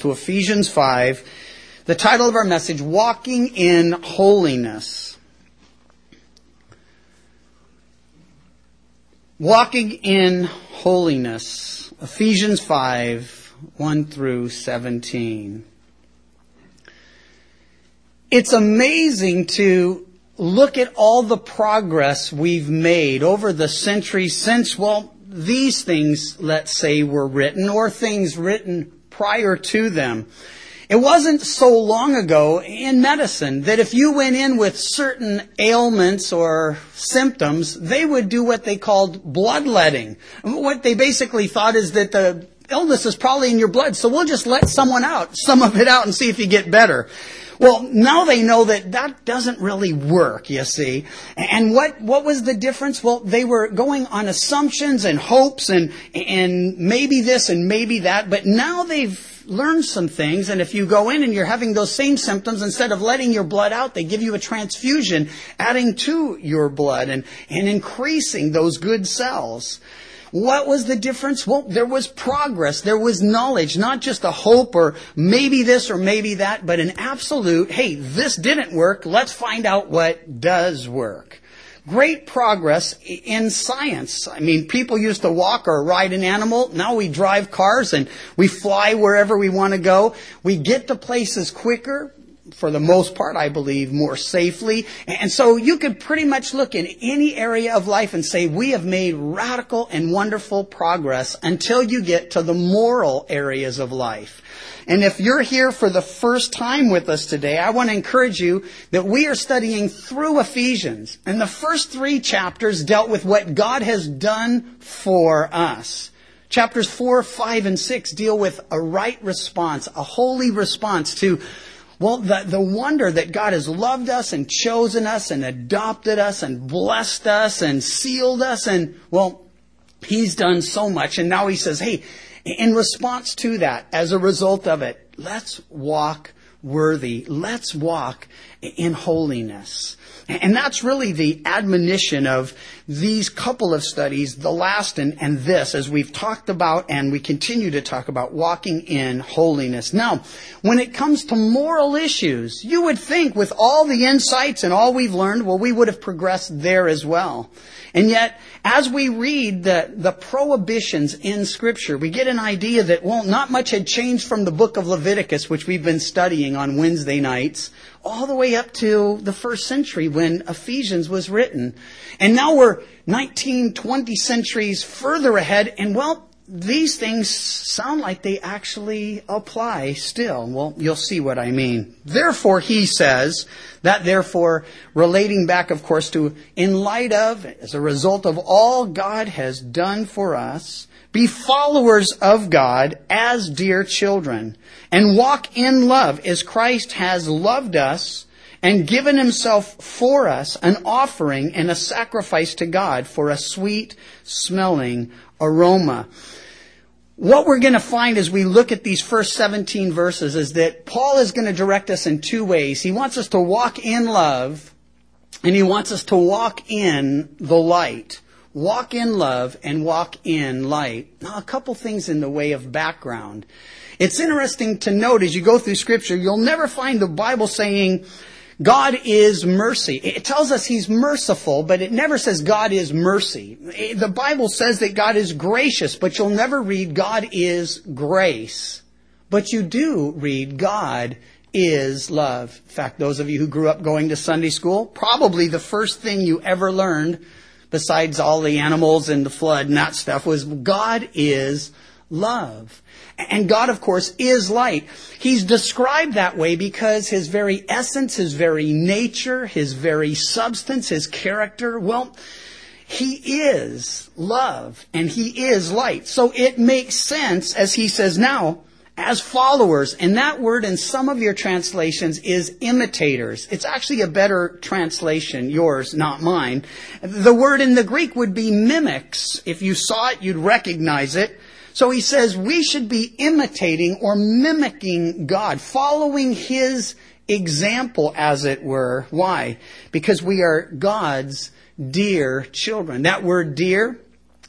to Ephesians 5. The title of our message, Walking in Holiness. Walking in Holiness. Ephesians 5, 1 through 17. It's amazing to look at all the progress we've made over the centuries since, these things, let's say, were written, or things written prior to them. It wasn't so long ago in medicine that if you went in with certain ailments or symptoms, they would do what they called bloodletting. What they basically thought is that the illness is probably in your blood, so we'll just let some of it out and see if you get better. Well, now they know that doesn't really work, you see. And what was the difference? Well, they were going on assumptions and hopes and maybe this and maybe that, but now they've learned some things, and if you go in and you're having those same symptoms, instead of letting your blood out, they give you a transfusion, adding to your blood and increasing those good cells. What was the difference? Well, there was progress. There was knowledge, not just a hope or maybe this or maybe that, but an absolute, hey, this didn't work. Let's find out what does work. Great progress in science. I mean, people used to walk or ride an animal. Now we drive cars and we fly wherever we want to go. We get to places quicker. For the most part, I believe, more safely. And so you could pretty much look in any area of life and say we have made radical and wonderful progress until you get to the moral areas of life. And if you're here for the first time with us today, I want to encourage you that we are studying through Ephesians. And the first 3 chapters dealt with what God has done for us. Chapters 4, 5, and 6 deal with a right response, a holy response to the wonder that God has loved us and chosen us and adopted us and blessed us and sealed us. And, He's done so much. And now He says, hey, in response to that, as a result of it, let's walk worthy. Let's walk in holiness. And that's really the admonition of these couple of studies, the last and this, as we've talked about and we continue to talk about walking in holiness. Now, when it comes to moral issues, you would think with all the insights and all we've learned, we would have progressed there as well. And yet, as we read the prohibitions in Scripture, we get an idea that, not much had changed from the book of Leviticus, which we've been studying on Wednesday nights, all the way up to the first century when Ephesians was written. And now we're 19, 20 centuries further ahead, and these things sound like they actually apply still. You'll see what I mean. Therefore, he says, relating back, of course, to in light of, as a result of all God has done for us, be followers of God as dear children, and walk in love as Christ has loved us and given Himself for us, an offering and a sacrifice to God for a sweet-smelling aroma. What we're going to find as we look at these first 17 verses is that Paul is going to direct us in 2 ways. He wants us to walk in love, and he wants us to walk in the light. Walk in love and walk in light. Now, a couple things in the way of background. It's interesting to note as you go through Scripture, you'll never find the Bible saying God is mercy. It tells us He's merciful, but it never says God is mercy. The Bible says that God is gracious, but you'll never read God is grace. But you do read God is love. In fact, those of you who grew up going to Sunday school, probably the first thing you ever learned, besides all the animals and the flood and that stuff, was God is love. And God, of course, is light. He's described that way because His very essence, His very nature, His very substance, His character, He is love and He is light. So it makes sense, as He says now, as followers. And that word in some of your translations is imitators. It's actually a better translation, yours, not mine. The word in the Greek would be mimics. If you saw it, you'd recognize it. So he says we should be imitating or mimicking God, following His example, as it were. Why? Because we are God's dear children. That word dear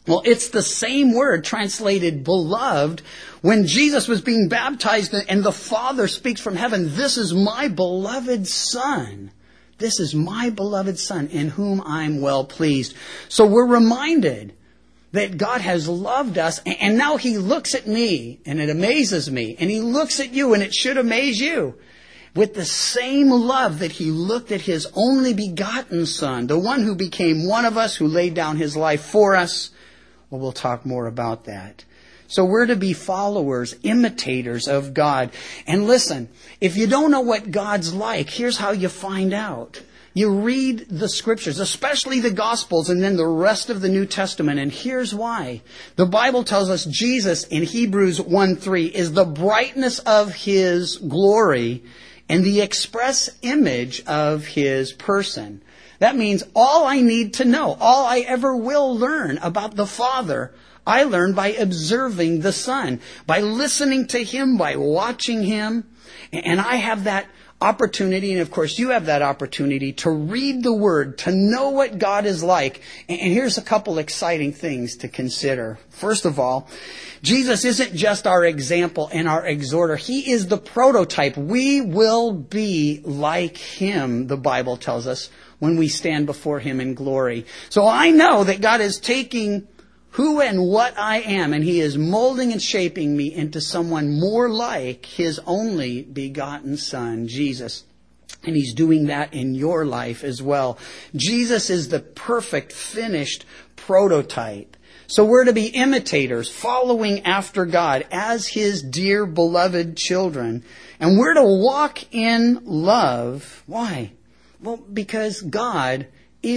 Well, it's the same word translated beloved when Jesus was being baptized and the Father speaks from heaven, "This is my beloved Son. This is my beloved Son in whom I'm well pleased." So we're reminded that God has loved us, and now He looks at me, and it amazes me, and He looks at you, and it should amaze you, with the same love that He looked at His only begotten Son, the one who became one of us, who laid down His life for us. Well, we'll talk more about that. So we're to be followers, imitators of God. And listen, if you don't know what God's like, here's how you find out. You read the Scriptures, especially the Gospels, and then the rest of the New Testament, and here's why. The Bible tells us Jesus in Hebrews 1:3 is the brightness of His glory and the express image of His person. That means all I need to know, all I ever will learn about the Father, I learn by observing the Son, by listening to Him, by watching Him. And I have that opportunity, and of course you have that opportunity, to read the Word, to know what God is like. And here's a couple exciting things to consider. First of all, Jesus isn't just our example and our exhorter. He is the prototype. We will be like Him, the Bible tells us, when we stand before Him in glory. So I know that God is taking who and what I am, and He is molding and shaping me into someone more like His only begotten Son, Jesus. And He's doing that in your life as well. Jesus is the perfect, finished prototype. So we're to be imitators, following after God as His dear beloved children. And we're to walk in love. Why? Well, because God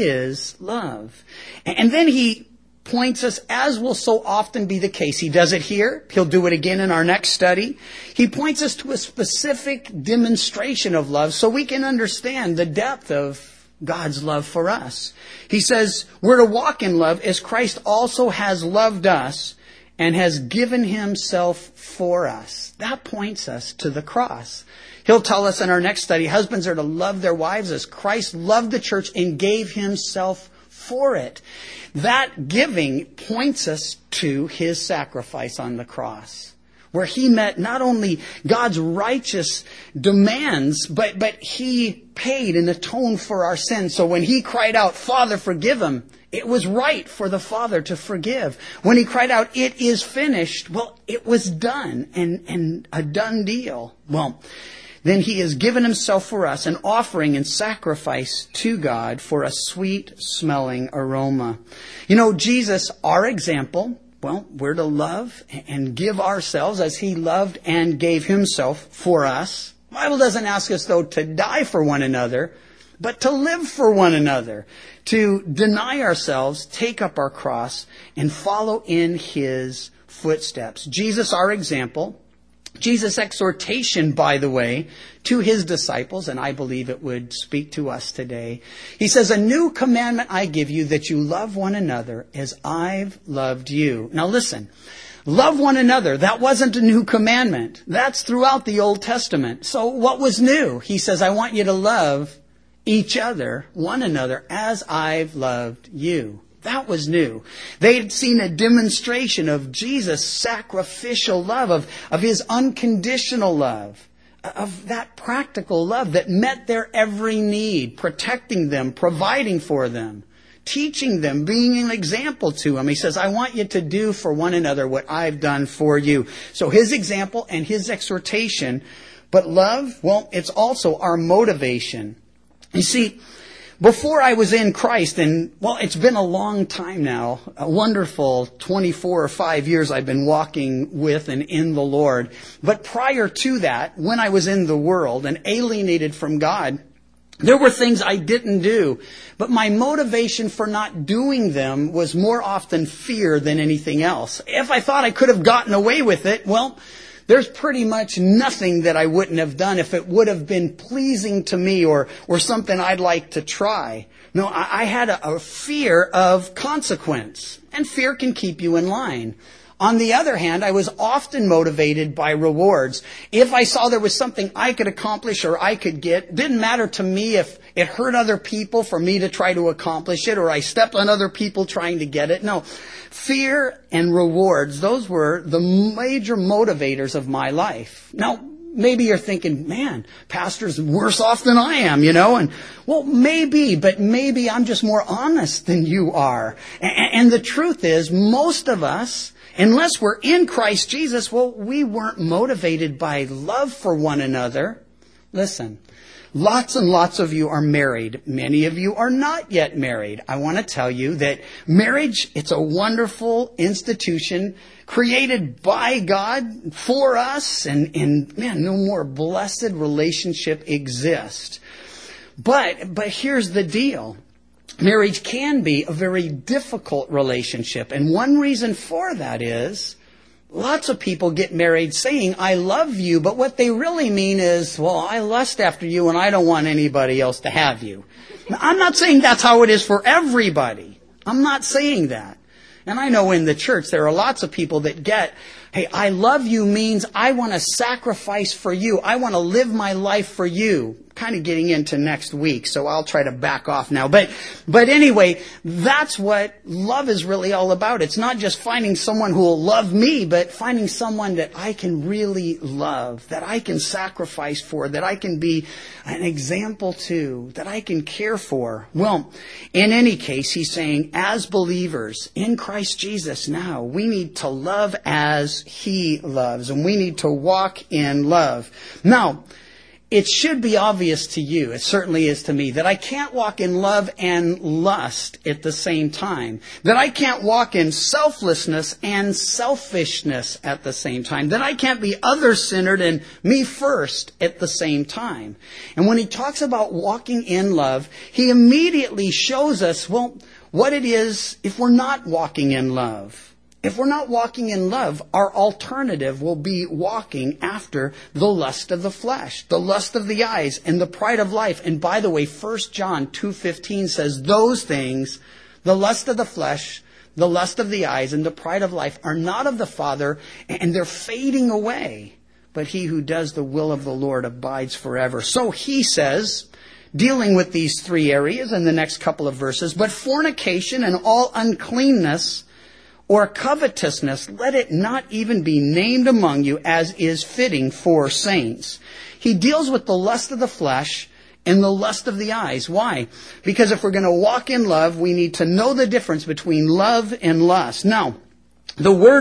is love. And then He points us, as will so often be the case. He does it here. He'll do it again in our next study. He points us to a specific demonstration of love so we can understand the depth of God's love for us. He says we're to walk in love as Christ also has loved us and has given Himself for us. That points us to the cross. He'll tell us in our next study, husbands are to love their wives as Christ loved the church and gave Himself for it. That giving points us to His sacrifice on the cross, where He met not only God's righteous demands, but He paid and atoned for our sins. So when He cried out, "Father, forgive them," it was right for the Father to forgive. When He cried out, "It is finished," well, it was done and a done deal. Well, then He has given Himself for us, an offering and sacrifice to God for a sweet-smelling aroma. You know, Jesus, our example, well, we're to love and give ourselves as He loved and gave Himself for us. The Bible doesn't ask us, though, to die for one another, but to live for one another, to deny ourselves, take up our cross, and follow in His footsteps. Jesus, our example. Jesus' exhortation, by the way, to His disciples, and I believe it would speak to us today. He says, "A new commandment I give you, that you love one another as I've loved you." Now listen, love one another. That wasn't a new commandment. That's throughout the Old Testament. So what was new? He says, I want you to love each other, one another, as I've loved you. That was new. They had seen a demonstration of Jesus' sacrificial love, of His unconditional love, of that practical love that met their every need, protecting them, providing for them, teaching them, being an example to them. He says, I want you to do for one another what I've done for you. So His example and His exhortation. But love, well, it's also our motivation. You see, before I was in Christ, and well, it's been a long time now, a wonderful 24 or 5 years I've been walking with and in the Lord. But prior to that, when I was in the world and alienated from God, there were things I didn't do. But my motivation for not doing them was more often fear than anything else. If I thought I could have gotten away with it, well, there's pretty much nothing that I wouldn't have done if it would have been pleasing to me or something I'd like to try. No, I had a fear of consequence. And fear can keep you in line. On the other hand, I was often motivated by rewards. If I saw there was something I could accomplish or I could get, didn't matter to me if it hurt other people for me to try to accomplish it or I stepped on other people trying to get it. No, fear and rewards, those were the major motivators of my life. Now, maybe you're thinking, man, pastor's worse off than I am, and well, maybe, but maybe I'm just more honest than you are. And the truth is, most of us, unless we're in Christ Jesus, well, we weren't motivated by love for one another. Listen, lots and lots of you are married. Many of you are not yet married. I want to tell you that marriage, it's a wonderful institution created by God for us. And man, no more blessed relationship exists. But here's the deal. Marriage can be a very difficult relationship. And one reason for that is lots of people get married saying, I love you, but what they really mean is, well, I lust after you and I don't want anybody else to have you. Now, I'm not saying that's how it is for everybody. I'm not saying that. And I know in the church there are lots of people that get, hey, I love you means I want to sacrifice for you. I want to live my life for you. Kind of getting into next week, so I'll try to back off now. But anyway, that's what love is really all about. It's not just finding someone who will love me, but finding someone that I can really love, that I can sacrifice for, that I can be an example to, that I can care for. Well, in any case, he's saying, as believers in Christ Jesus now, we need to love as he loves, and we need to walk in love. Now, it should be obvious to you, it certainly is to me, that I can't walk in love and lust at the same time. That I can't walk in selflessness and selfishness at the same time. That I can't be other-centered and me first at the same time. And when he talks about walking in love, he immediately shows us, well, what it is if we're not walking in love. If we're not walking in love, our alternative will be walking after the lust of the flesh, the lust of the eyes, and the pride of life. And by the way, 1 John 2:15 says those things, the lust of the flesh, the lust of the eyes, and the pride of life are not of the Father, and they're fading away. But he who does the will of the Lord abides forever. So he says, dealing with these three areas in the next couple of verses, but fornication and all uncleanness or covetousness, let it not even be named among you as is fitting for saints. He deals with the lust of the flesh and the lust of the eyes. Why? Because if we're going to walk in love, we need to know the difference between love and lust. Now, the word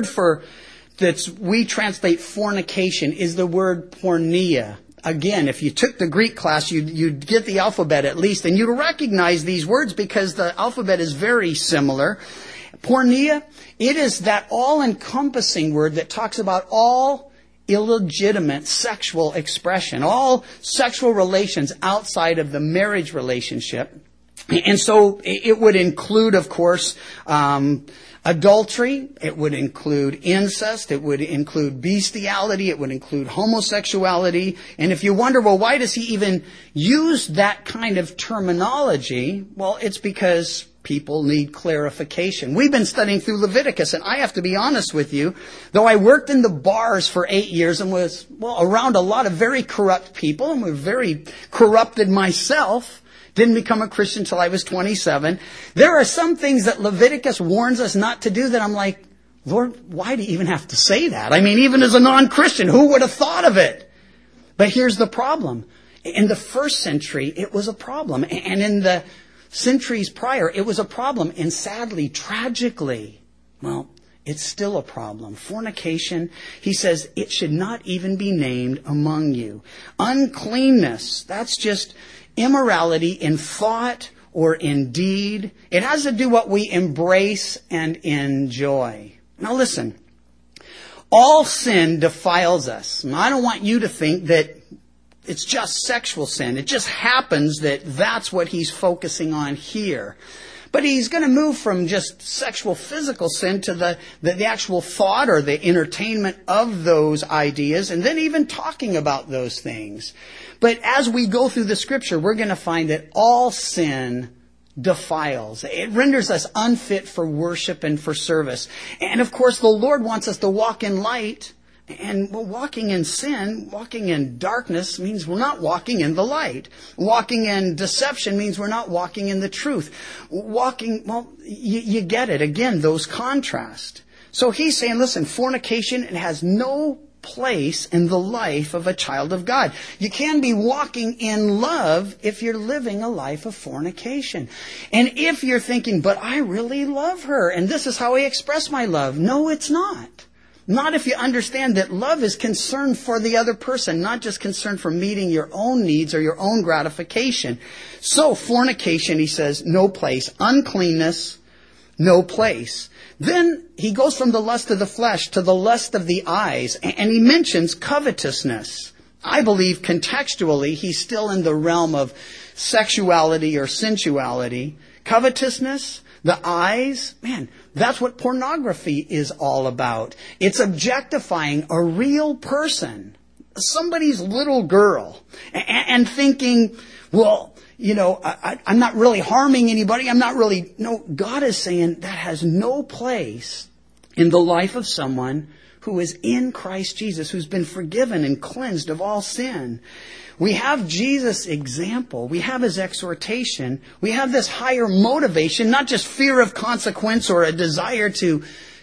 that we translate fornication is the word porneia. Again, if you took the Greek class, you'd get the alphabet at least, and you'd recognize these words because the alphabet is very similar. Porneia, it is that all-encompassing word that talks about all illegitimate sexual expression, all sexual relations outside of the marriage relationship. And so it would include, of course, adultery. It would include incest. It would include bestiality. It would include homosexuality. And if you wonder, well, why does he even use that kind of terminology? Well, it's because people need clarification. We've been studying through Leviticus, and I have to be honest with you, though I worked in the bars for 8 years and was, around a lot of very corrupt people and was very corrupted myself, didn't become a Christian until I was 27. There are some things that Leviticus warns us not to do that I'm like, Lord, why do you even have to say that? I mean, even as a non-Christian, who would have thought of it? But here's the problem. In the first century, it was a problem. And in the centuries prior, it was a problem. And sadly, tragically, it's still a problem. Fornication, he says, it should not even be named among you. Uncleanness, that's just immorality in thought or in deed. It has to do what we embrace and enjoy. Now listen, all sin defiles us. And I don't want you to think that it's just sexual sin. It just happens that that's what he's focusing on here. But he's going to move from just sexual physical sin to the actual thought or the entertainment of those ideas, and then even talking about those things. But as we go through the scripture, we're going to find that all sin defiles. It renders us unfit for worship and for service. And of course, the Lord wants us to walk in light. And walking in sin, walking in darkness means we're not walking in the light. Walking in deception means we're not walking in the truth. You get it. Again, those contrast. So he's saying, listen, fornication, it has no place in the life of a child of God. You can be walking in love if you're living a life of fornication. And if you're thinking, but I really love her, and this is how I express my love. No, it's not. Not if you understand that love is concerned for the other person, not just concerned for meeting your own needs or your own gratification. So fornication, he says, no place. Uncleanness, no place. Then he goes from the lust of the flesh to the lust of the eyes, and he mentions covetousness. I believe contextually he's still in the realm of sexuality or sensuality. Covetousness, the eyes, man, that's what pornography is all about. It's objectifying a real person, somebody's little girl, and thinking, well, I'm not really harming anybody. No, God is saying that has no place in the life of someone who is in Christ Jesus, who's been forgiven and cleansed of all sin. We have Jesus' example. We have his exhortation. We have this higher motivation, not just fear of consequence or a desire to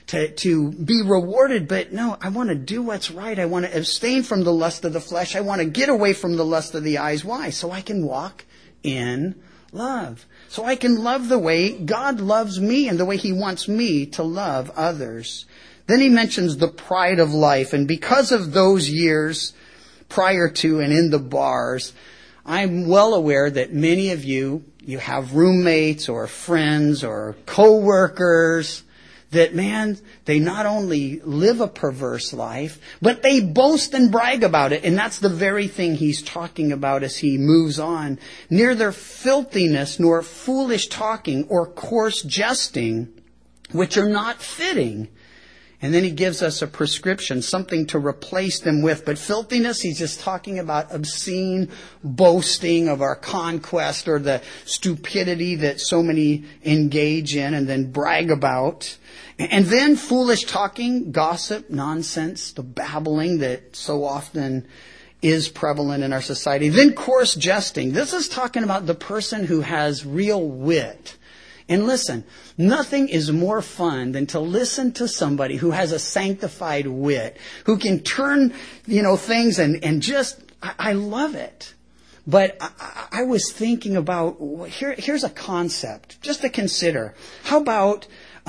be rewarded, but no, I want to do what's right. I want to abstain from the lust of the flesh. I want to get away from the lust of the eyes. Why? So I can walk in love. So I can love the way God loves me and the way he wants me to love others. Then he mentions the pride of life. And because of those years prior to and in the bars, I'm well aware that many of you have roommates or friends or co-workers that, man, they not only live a perverse life, but they boast and brag about it. And that's the very thing he's talking about as he moves on. Neither filthiness nor foolish talking or coarse jesting, which are not fitting. And then he gives us a prescription, something to replace them with. But filthiness, he's just talking about obscene boasting of our conquest or the stupidity that so many engage in and then brag about. And then foolish talking, gossip, nonsense, the babbling that so often is prevalent in our society. Then coarse jesting. This is talking about the person who has real wit. And listen, nothing is more fun than to listen to somebody who has a sanctified wit, who can turn, things and just, I love it. But I was thinking about, here's a concept just to consider. How about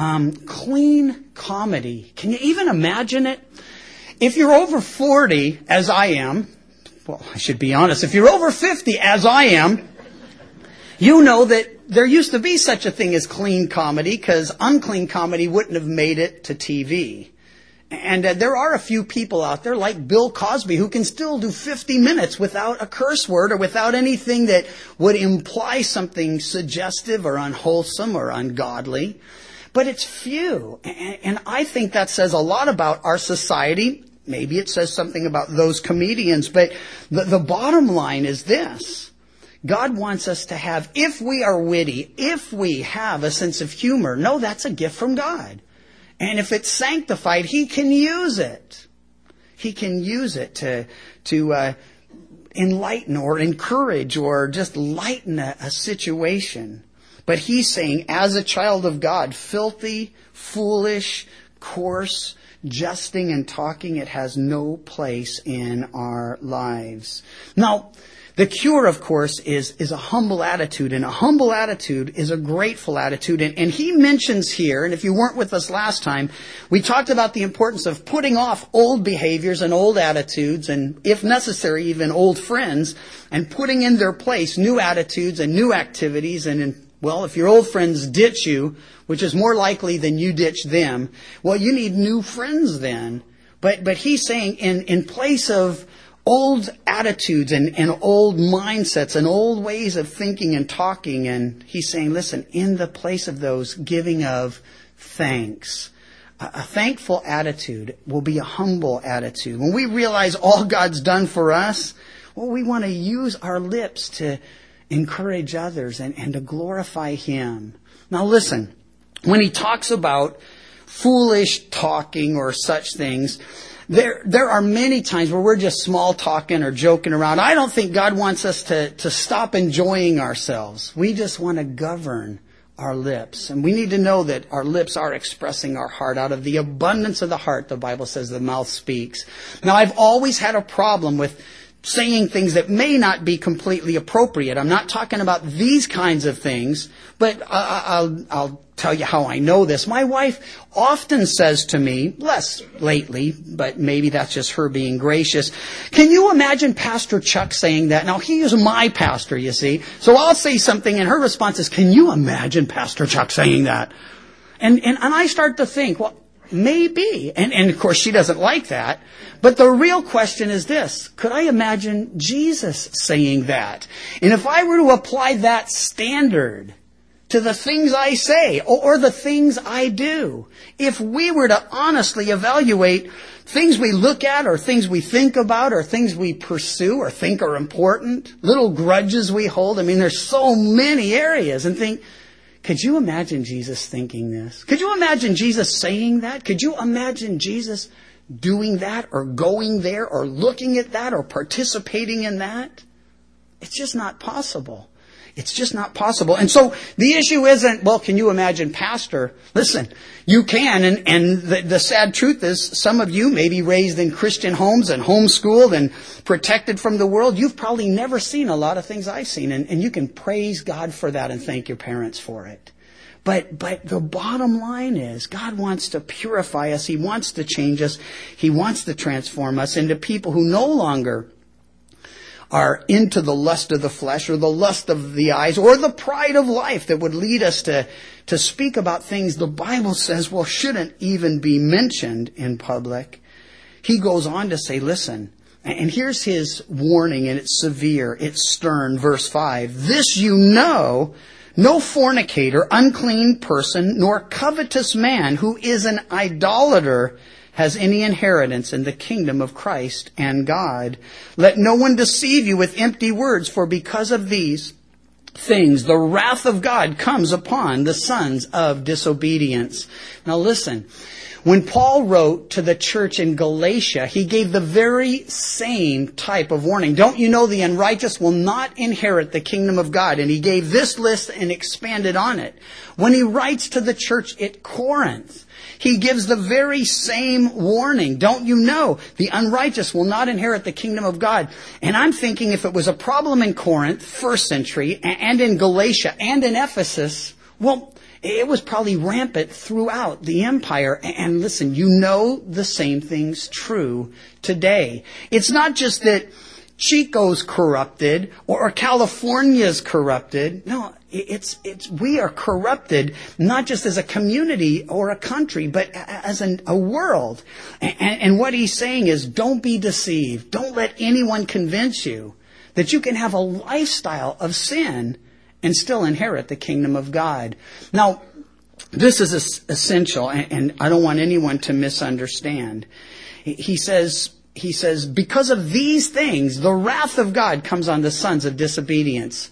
clean comedy? Can you even imagine it? If you're over 40, as I am, well, I should be honest, if you're over 50, as I am, you know that there used to be such a thing as clean comedy because unclean comedy wouldn't have made it to TV. And there are a few people out there like Bill Cosby who can still do 50 minutes without a curse word or without anything that would imply something suggestive or unwholesome or ungodly. But it's few. And I think that says a lot about our society. Maybe it says something about those comedians. But the bottom line is this. God wants us to have, if we are witty, if we have a sense of humor, no, that's a gift from God. And if it's sanctified, he can use it. He can use it to enlighten or encourage or just lighten a situation. But he's saying, as a child of God, filthy, foolish, coarse, jesting and talking, it has no place in our lives. Now, the cure, of course, is a humble attitude. And a humble attitude is a grateful attitude. And he mentions here, and if you weren't with us last time, we talked about the importance of putting off old behaviors and old attitudes, and if necessary, even old friends, and putting in their place new attitudes and new activities. And if your old friends ditch you, which is more likely than you ditch them, well, you need new friends then. But he's saying in place of old attitudes and old mindsets and old ways of thinking and talking. And he's saying, listen, in the place of those, giving of thanks. A thankful attitude will be a humble attitude. When we realize all God's done for us, well, we want to use our lips to encourage others, and to glorify Him. Now listen, when he talks about foolish talking or such things, there are many times where we're just small talking or joking around. I don't think God wants us to stop enjoying ourselves. We just want to govern our lips. And we need to know that our lips are expressing our heart. Out of the abundance of the heart, the Bible says, the mouth speaks. Now, I've always had a problem with saying things that may not be completely appropriate. I'm not talking about these kinds of things, but I'll tell you how I know this. My wife often says to me, less lately, but maybe that's just her being gracious, "Can you imagine Pastor Chuck saying that?" Now, he is my pastor, you see. So I'll say something, and her response is, "Can you imagine Pastor Chuck saying that?" And I start to think, well, maybe. And of course, she doesn't like that. But the real question is this: could I imagine Jesus saying that? And if I were to apply that standard to the things I say or the things I do, if we were to honestly evaluate things we look at or things we think about or things we pursue or think are important, little grudges we hold, I mean, there's so many areas, and think, could you imagine Jesus thinking this? Could you imagine Jesus saying that? Could you imagine Jesus doing that or going there or looking at that or participating in that? It's just not possible. It's just not possible. And so the issue isn't, well, can you imagine Pastor? Listen, you can. And the sad truth is, some of you may be raised in Christian homes and homeschooled and protected from the world. You've probably never seen a lot of things I've seen. And you can praise God for that and thank your parents for it. But the bottom line is, God wants to purify us. He wants to change us. He wants to transform us into people who no longer are into the lust of the flesh or the lust of the eyes or the pride of life that would lead us to speak about things the Bible says, well, shouldn't even be mentioned in public. He goes on to say, listen, and here's his warning, and it's severe, it's stern, verse 5. "This you know, no fornicator, unclean person, nor covetous man who is an idolater has any inheritance in the kingdom of Christ and God. Let no one deceive you with empty words, for because of these things the wrath of God comes upon the sons of disobedience." Now listen, when Paul wrote to the church in Galatia, he gave the very same type of warning. Don't you know the unrighteous will not inherit the kingdom of God? And he gave this list and expanded on it. When he writes to the church at Corinth, he gives the very same warning. Don't you know the unrighteous will not inherit the kingdom of God? And I'm thinking, if it was a problem in Corinth, first century, and in Galatia, and in Ephesus, well, it was probably rampant throughout the empire. And listen, you know the same thing's true today. It's not just that Chico's corrupted or California's corrupted. No, we are corrupted, not just as a community or a country, but as a world. And what he's saying is, don't be deceived. Don't let anyone convince you that you can have a lifestyle of sin and still inherit the kingdom of God. Now, this is essential, and I don't want anyone to misunderstand. He says, because of these things, the wrath of God comes on the sons of disobedience.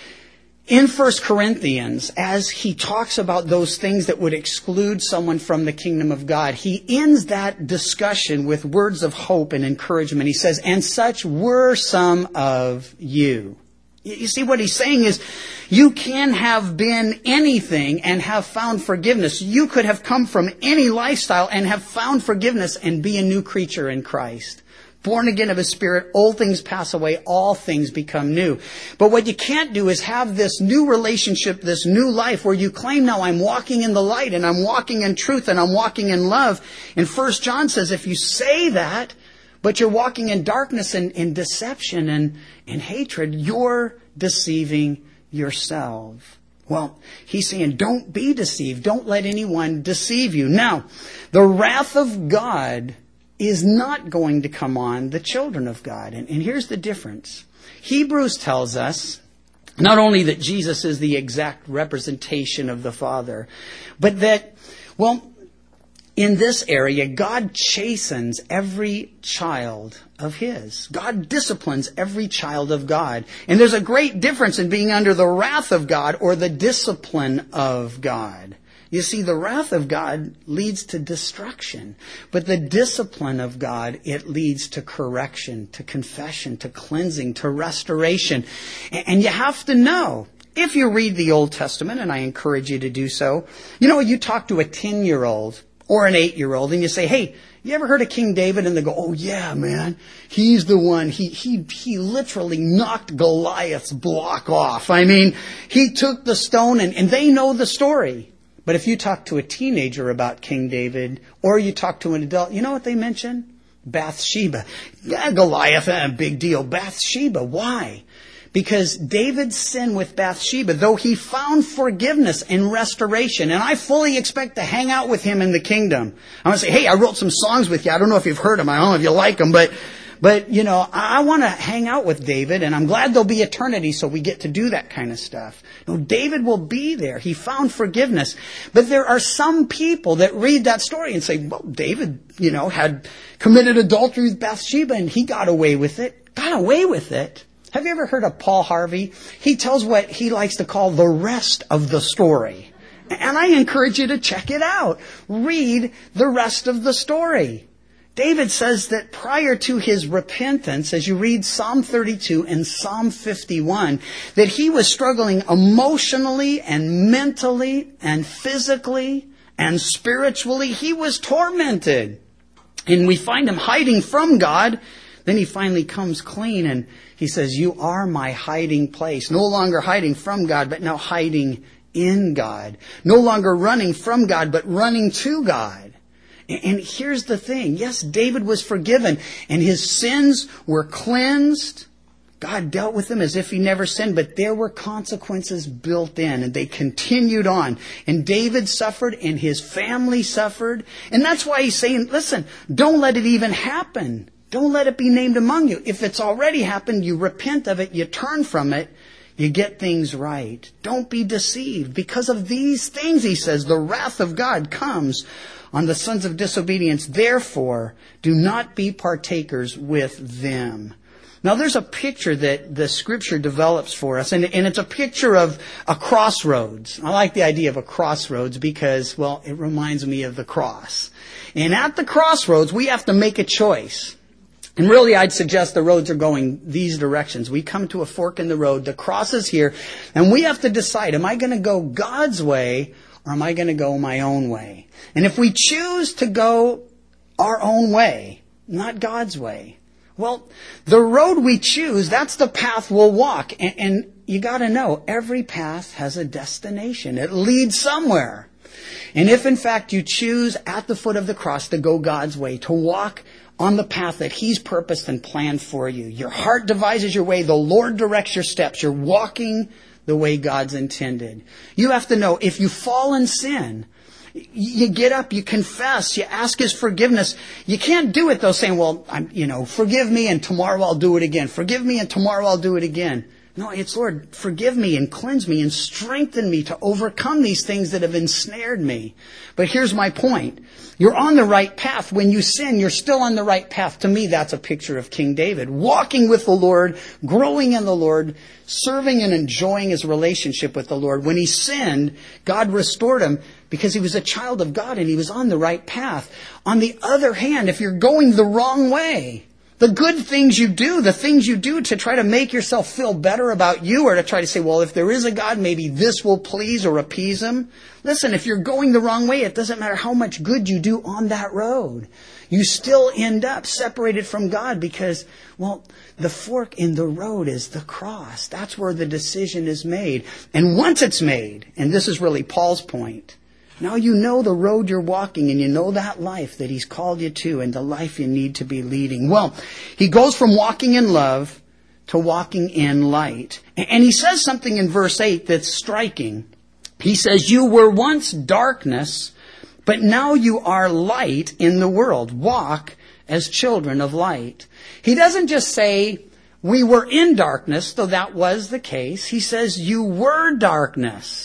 In 1 Corinthians, as he talks about those things that would exclude someone from the kingdom of God, he ends that discussion with words of hope and encouragement. He says, "And such were some of you." You see, what he's saying is, you can have been anything and have found forgiveness. You could have come from any lifestyle and have found forgiveness and be a new creature in Christ. Born again of His Spirit, old things pass away, all things become new. But what you can't do is have this new relationship, this new life where you claim, now I'm walking in the light and I'm walking in truth and I'm walking in love. And 1 John says, if you say that, but you're walking in darkness and in deception and hatred, you're deceiving yourself. Well, he's saying, don't be deceived. Don't let anyone deceive you. Now, the wrath of God is not going to come on the children of God. And here's the difference. Hebrews tells us not only that Jesus is the exact representation of the Father, but that, well, in this area, God chastens every child of His. God disciplines every child of God. And there's a great difference in being under the wrath of God or the discipline of God. You see, the wrath of God leads to destruction. But the discipline of God, it leads to correction, to confession, to cleansing, to restoration. And you have to know, if you read the Old Testament, and I encourage you to do so, you talk to a 10-year-old or an 8-year-old and you say, hey, you ever heard of King David? And they go, oh yeah, man, he's the one. He literally knocked Goliath's block off. I mean, he took the stone and they know the story. But if you talk to a teenager about King David or you talk to an adult, you know what they mention? Bathsheba. Yeah, Goliath, big deal. Bathsheba. Why? Because David's sin with Bathsheba, though he found forgiveness and restoration, and I fully expect to hang out with him in the kingdom. I want to say, hey, I wrote some songs with you. I don't know if you've heard them. I don't know if you like them, but I want to hang out with David, and I'm glad there'll be eternity so we get to do that kind of stuff. No, David will be there. He found forgiveness. But there are some people that read that story and say, well, David, had committed adultery with Bathsheba, and he got away with it. Got away with it? Have you ever heard of Paul Harvey? He tells what he likes to call the rest of the story. And I encourage you to check it out. Read the rest of the story. David says that prior to his repentance, as you read Psalm 32 and Psalm 51, that he was struggling emotionally and mentally and physically and spiritually. He was tormented. And we find him hiding from God. Then he finally comes clean and he says, you are my hiding place. No longer hiding from God, but now hiding in God. No longer running from God, but running to God. And here's the thing. Yes, David was forgiven and his sins were cleansed. God dealt with him as if he never sinned, but there were consequences built in and they continued on. And David suffered and his family suffered. And that's why he's saying, listen, don't let it even happen. Don't let it be named among you. If it's already happened, you repent of it, you turn from it, you get things right. Don't be deceived. Because of these things, he says, the wrath of God comes on the sons of disobedience. Therefore, do not be partakers with them. Now, there's a picture that the Scripture develops for us, and it's a picture of a crossroads. I like the idea of a crossroads because, well, it reminds me of the cross. And at the crossroads, we have to make a choice. And really, I'd suggest the roads are going these directions. We come to a fork in the road. The cross is here. And we have to decide, am I going to go God's way or am I going to go my own way? And if we choose to go our own way, not God's way, well, the road we choose, that's the path we'll walk. And you got to know, every path has a destination. It leads somewhere. And if, in fact, you choose at the foot of the cross to go God's way, to walk on the path that He's purposed and planned for you. Your heart devises your way. The Lord directs your steps. You're walking the way God's intended. You have to know, if you fall in sin, you get up, you confess, you ask His forgiveness. You can't do it, though, saying, well, forgive me and tomorrow I'll do it again. Forgive me and tomorrow I'll do it again. No, it's, Lord, forgive me and cleanse me and strengthen me to overcome these things that have ensnared me. But here's my point. You're on the right path. When you sin, you're still on the right path. To me, that's a picture of King David. Walking with the Lord, growing in the Lord, serving and enjoying his relationship with the Lord. When he sinned, God restored him because he was a child of God and he was on the right path. On the other hand, if you're going the wrong way, the good things you do, the things you do to try to make yourself feel better about you or to try to say, well, if there is a God, maybe this will please or appease him. Listen, if you're going the wrong way, it doesn't matter how much good you do on that road. You still end up separated from God because, well, the fork in the road is the cross. That's where the decision is made. And once it's made, and this is really Paul's point, now you know the road you're walking and you know that life that He's called you to and the life you need to be leading. Well, he goes from walking in love to walking in light. And he says something in verse 8 that's striking. He says, you were once darkness, but now you are light in the world. Walk as children of light. He doesn't just say, we were in darkness, though that was the case. He says, you were darkness.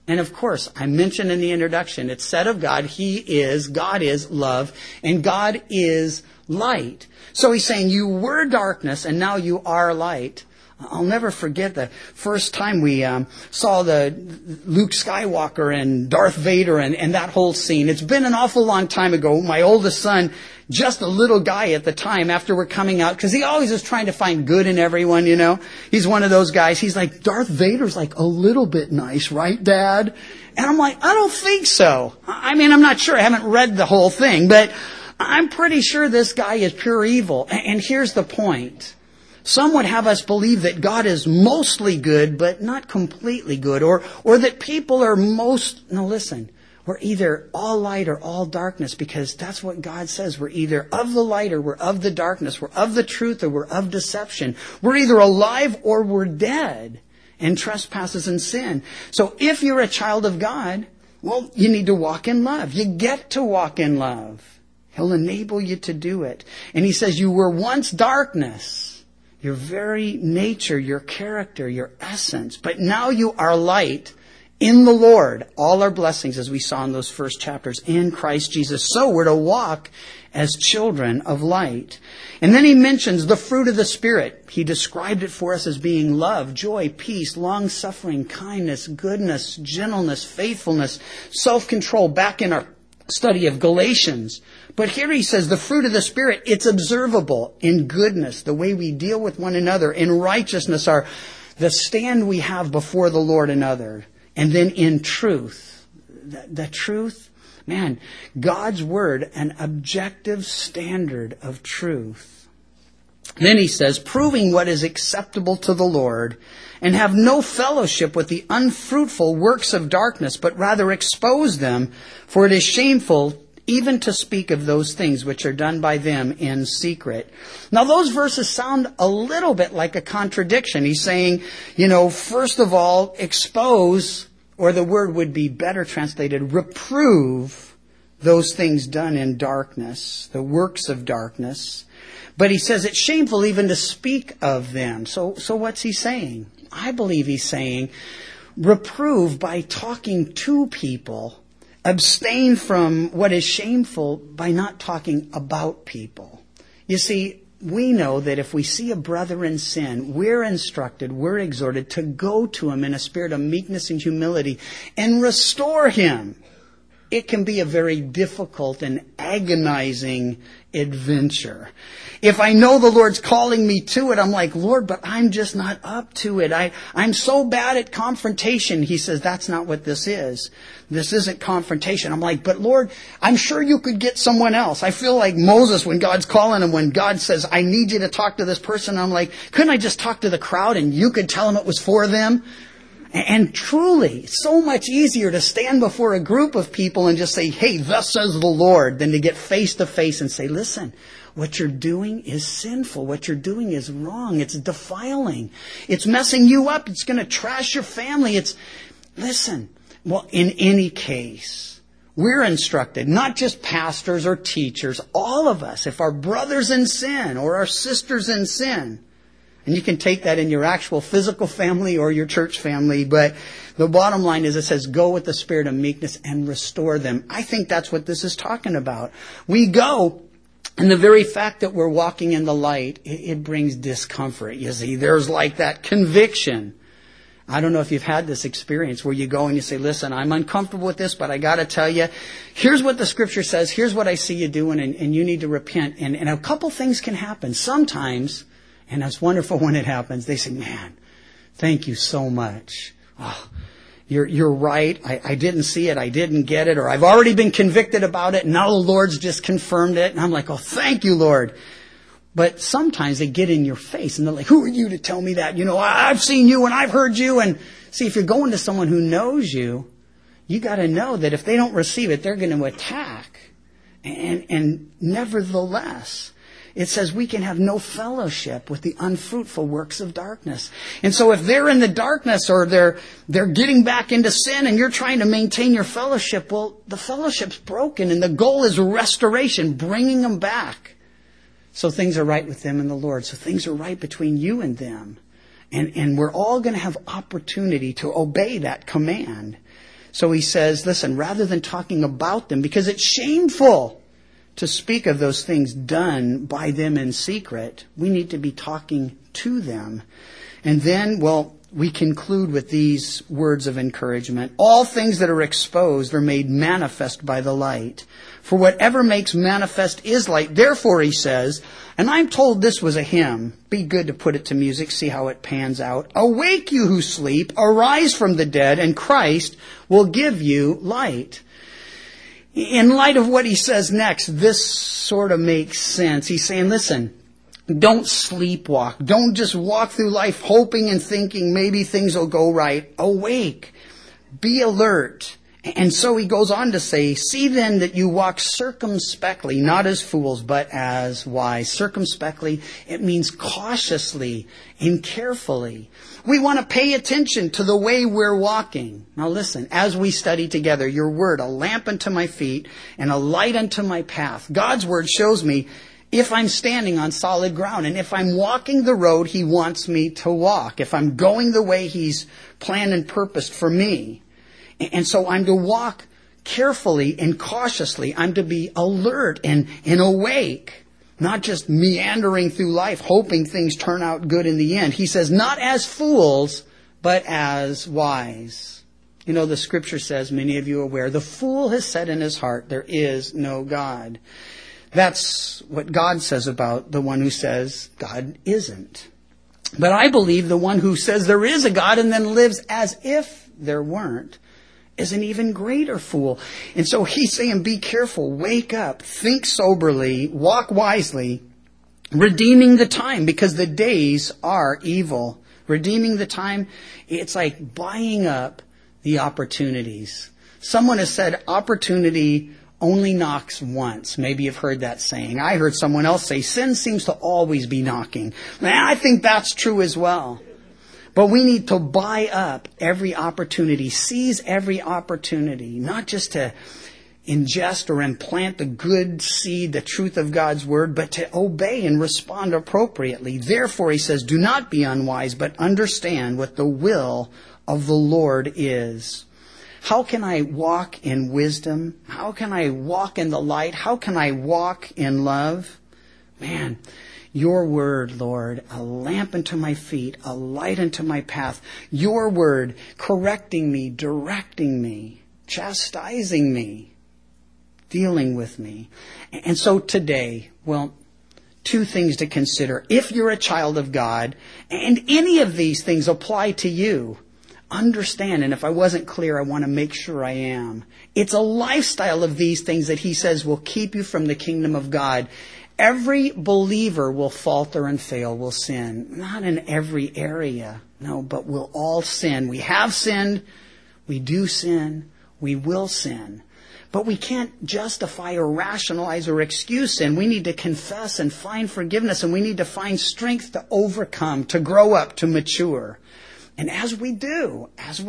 And of course, I mentioned in the introduction, it's said of God, God is love, and God is light. So he's saying you were darkness and now you are light. I'll never forget the first time we saw the Luke Skywalker and Darth Vader and that whole scene. It's been an awful long time ago. My oldest son, just a little guy at the time after we're coming out, because he always is trying to find good in everyone, you know. He's one of those guys. He's like, Darth Vader's like a little bit nice, right, Dad? And I'm like, I don't think so. I mean, I'm not sure. I haven't read the whole thing, but I'm pretty sure this guy is pure evil. And here's the point. Some would have us believe that God is mostly good, but not completely good, or that people are we're either all light or all darkness, because that's what God says. We're either of the light or we're of the darkness. We're of the truth or we're of deception. We're either alive or we're dead in trespasses and sin. So if you're a child of God, well, you need to walk in love. You get to walk in love. He'll enable you to do it. And he says you were once darkness. Your very nature, your character, your essence. But now you are light in the Lord. All our blessings, as we saw in those first chapters, in Christ Jesus. So we're to walk as children of light. And then he mentions the fruit of the Spirit. He described it for us as being love, joy, peace, long-suffering, kindness, goodness, gentleness, faithfulness, self-control, back in our study of Galatians. But here he says the fruit of the Spirit, it's observable in goodness, the way we deal with one another, in righteousness, the stand we have before the Lord and other. And then in truth, the truth, man, God's Word, an objective standard of truth. Then he says, proving what is acceptable to the Lord, and have no fellowship with the unfruitful works of darkness, but rather expose them, for it is shameful even to speak of those things which are done by them in secret. Now those verses sound a little bit like a contradiction. He's saying, first of all, expose, or the word would be better translated, reprove those things done in darkness, the works of darkness. But he says it's shameful even to speak of them. So what's he saying? I believe he's saying, reprove by talking to people. Abstain from what is shameful by not talking about people. You see, we know that if we see a brother in sin, we're instructed, we're exhorted to go to him in a spirit of meekness and humility and restore him. It can be a very difficult and agonizing adventure. If I know the Lord's calling me to it, I'm like, Lord, but I'm just not up to it. I'm so bad at confrontation. He says, that's not what this is. This isn't confrontation. I'm like, but Lord, I'm sure you could get someone else. I feel like Moses when God's calling him, when God says, I need you to talk to this person. I'm like, couldn't I just talk to the crowd and you could tell them it was for them? And truly, it's so much easier to stand before a group of people and just say, hey, thus says the Lord, than to get face to face and say, listen, what you're doing is sinful. What you're doing is wrong. It's defiling. It's messing you up. It's going to trash your family. Listen, well, in any case, we're instructed, not just pastors or teachers, all of us, if our brothers in sin or our sisters in sin, and you can take that in your actual physical family or your church family, but the bottom line is it says, go with the spirit of meekness and restore them. I think that's what this is talking about. We go, and the very fact that we're walking in the light, it brings discomfort. You see, there's like that conviction. I don't know if you've had this experience where you go and you say, listen, I'm uncomfortable with this, but I got to tell you, here's what the scripture says, here's what I see you doing, and you need to repent. And a couple things can happen. Sometimes, and it's wonderful when it happens, they say, man, thank you so much. Oh, you're right. I didn't see it. I didn't get it. Or I've already been convicted about it. And now the Lord's just confirmed it. And I'm like, oh, thank you, Lord. But sometimes they get in your face and they're like, who are you to tell me that? I've seen you and I've heard you. And see, if you're going to someone who knows you, you got to know that if they don't receive it, they're going to attack. And nevertheless, it says we can have no fellowship with the unfruitful works of darkness. And so if they're in the darkness or they're getting back into sin and you're trying to maintain your fellowship, well, the fellowship's broken and the goal is restoration, bringing them back. So things are right with them and the Lord. So things are right between you and them. And we're all going to have opportunity to obey that command. So he says, listen, rather than talking about them, because it's shameful to speak of those things done by them in secret, we need to be talking to them. And then, we conclude with these words of encouragement. All things that are exposed are made manifest by the light. For whatever makes manifest is light. Therefore, he says, and I'm told this was a hymn. Be good to put it to music, see how it pans out. Awake, you who sleep, arise from the dead, and Christ will give you light. In light of what he says next, this sort of makes sense. He's saying, listen, don't sleepwalk. Don't just walk through life hoping and thinking maybe things will go right. Awake. Be alert. And so he goes on to say, see then that you walk circumspectly, not as fools, but as wise. Circumspectly, it means cautiously and carefully. We want to pay attention to the way we're walking. Now listen, as we study together, your word, a lamp unto my feet and a light unto my path. God's word shows me if I'm standing on solid ground and if I'm walking the road he wants me to walk, if I'm going the way he's planned and purposed for me. And so I'm to walk carefully and cautiously. I'm to be alert and awake, not just meandering through life, hoping things turn out good in the end. He says, not as fools, but as wise. You know, the scripture says, many of you are aware, the fool has said in his heart, there is no God. That's what God says about the one who says God isn't. But I believe the one who says there is a God and then lives as if there weren't is an even greater fool. And so he's saying, be careful, wake up, think soberly, walk wisely, redeeming the time because the days are evil. Redeeming the time, it's like buying up the opportunities. Someone has said opportunity only knocks once. Maybe you've heard that saying. I heard someone else say, sin seems to always be knocking. And I think that's true as well. But we need to buy up every opportunity, seize every opportunity, not just to ingest or implant the good seed, the truth of God's word, but to obey and respond appropriately. Therefore, he says, do not be unwise, but understand what the will of the Lord is. How can I walk in wisdom? How can I walk in the light? How can I walk in love? Man, your word, Lord, a lamp unto my feet, a light unto my path. Your word correcting me, directing me, chastising me, dealing with me. And so today, two things to consider. If you're a child of God, and any of these things apply to you, understand, and if I wasn't clear, I want to make sure I am. It's a lifestyle of these things that he says will keep you from the kingdom of God. Every believer will falter and fail, will sin. Not in every area, no, but we'll all sin. We have sinned, we do sin, we will sin. But we can't justify or rationalize or excuse sin. We need to confess and find forgiveness, and we need to find strength to overcome, to grow up, to mature. And as we do,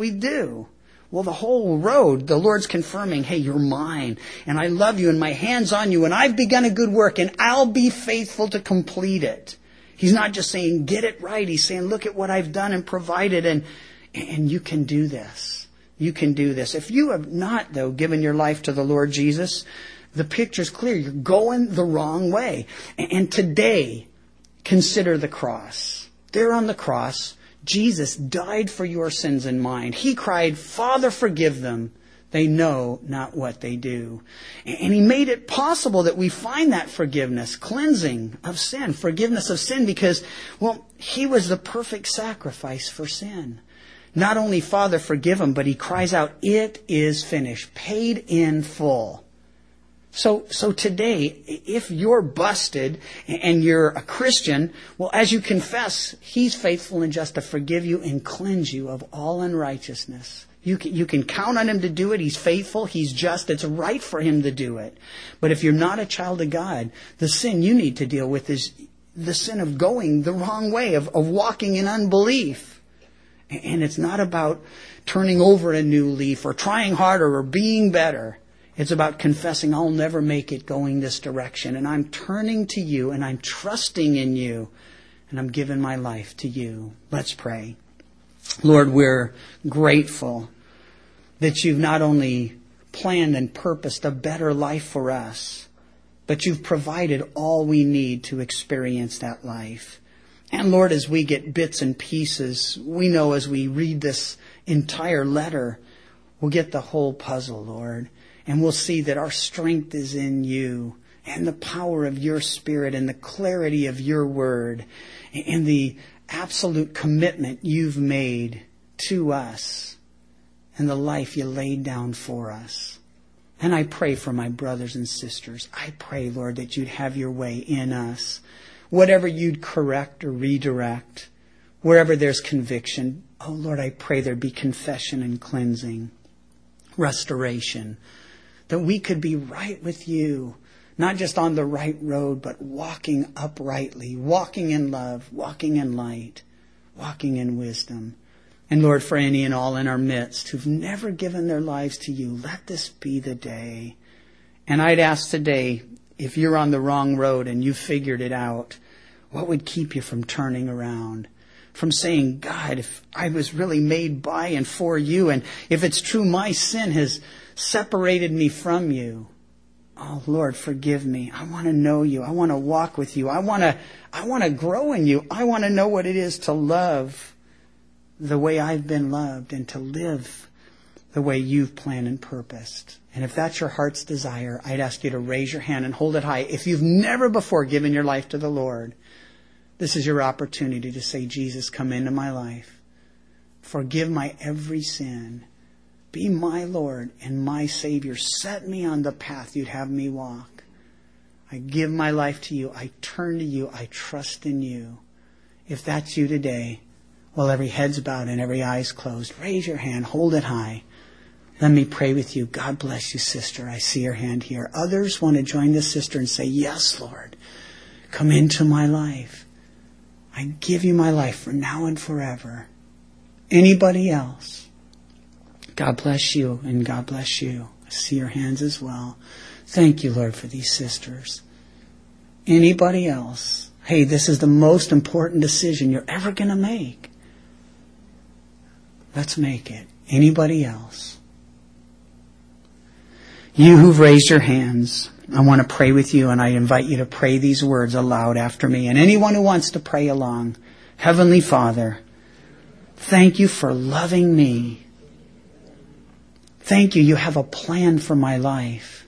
the whole road, the Lord's confirming, hey, you're mine, and I love you, and my hand's on you, and I've begun a good work, and I'll be faithful to complete it. He's not just saying, get it right. He's saying, look at what I've done and provided, and you can do this. You can do this. If you have not, though, given your life to the Lord Jesus, the picture's clear. You're going the wrong way. And today, consider the cross. There on the cross, Jesus died for your sins and mine. He cried, Father, forgive them. They know not what they do. And he made it possible that we find that forgiveness, cleansing of sin, forgiveness of sin, because, he was the perfect sacrifice for sin. Not only Father, forgive them, but he cries out, it is finished, paid in full. So today, if you're busted and you're a Christian, as you confess, he's faithful and just to forgive you and cleanse you of all unrighteousness. You can count on him to do it. He's faithful. He's just. It's right for him to do it. But if you're not a child of God, the sin you need to deal with is the sin of going the wrong way, of walking in unbelief. And it's not about turning over a new leaf or trying harder or being better. It's about confessing, I'll never make it going this direction. And I'm turning to you and I'm trusting in you. And I'm giving my life to you. Let's pray. Lord, we're grateful that you've not only planned and purposed a better life for us, but you've provided all we need to experience that life. And Lord, as we get bits and pieces, we know as we read this entire letter, we'll get the whole puzzle, Lord. And we'll see that our strength is in you and the power of your Spirit and the clarity of your word and the absolute commitment you've made to us and the life you laid down for us. And I pray for my brothers and sisters. I pray, Lord, that you'd have your way in us. Whatever you'd correct or redirect, wherever there's conviction, oh Lord, I pray there'd be confession and cleansing, restoration, that we could be right with you, not just on the right road, but walking uprightly, walking in love, walking in light, walking in wisdom. And Lord, for any and all in our midst who've never given their lives to you, let this be the day. And I'd ask today, if you're on the wrong road and you've figured it out, what would keep you from turning around? From saying, God, if I was really made by and for you, and if it's true my sin has separated me from you, oh Lord, forgive me. I want to know you. I want to walk with you. I want to grow in you. I want to know what it is to love the way I've been loved and to live the way you've planned and purposed. And if that's your heart's desire, I'd ask you to raise your hand and hold it high. If you've never before given your life to the Lord, this is your opportunity to say, Jesus, come into my life. Forgive my every sin. Be my Lord and my Savior. Set me on the path you'd have me walk. I give my life to you. I turn to you. I trust in you. If that's you today, while every head's bowed and every eye's closed, raise your hand, hold it high. Let me pray with you. God bless you, sister. I see your hand here. Others want to join this sister and say, yes, Lord, come into my life. I give you my life for now and forever. Anybody else? God bless you and God bless you. I see your hands as well. Thank you, Lord, for these sisters. Anybody else? Hey, this is the most important decision you're ever going to make. Let's make it. Anybody else? You who've raised your hands, I want to pray with you, and I invite you to pray these words aloud after me. And anyone who wants to pray along, Heavenly Father, thank you for loving me. Thank you, you have a plan for my life.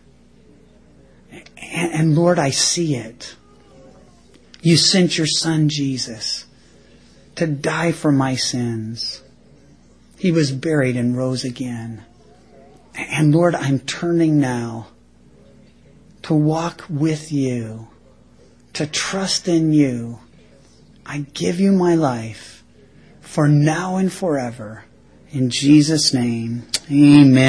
And Lord, I see it. You sent your Son, Jesus, to die for my sins. He was buried and rose again. And Lord, I'm turning now to walk with you, to trust in you. I give you my life for now and forever. In Jesus' name, amen.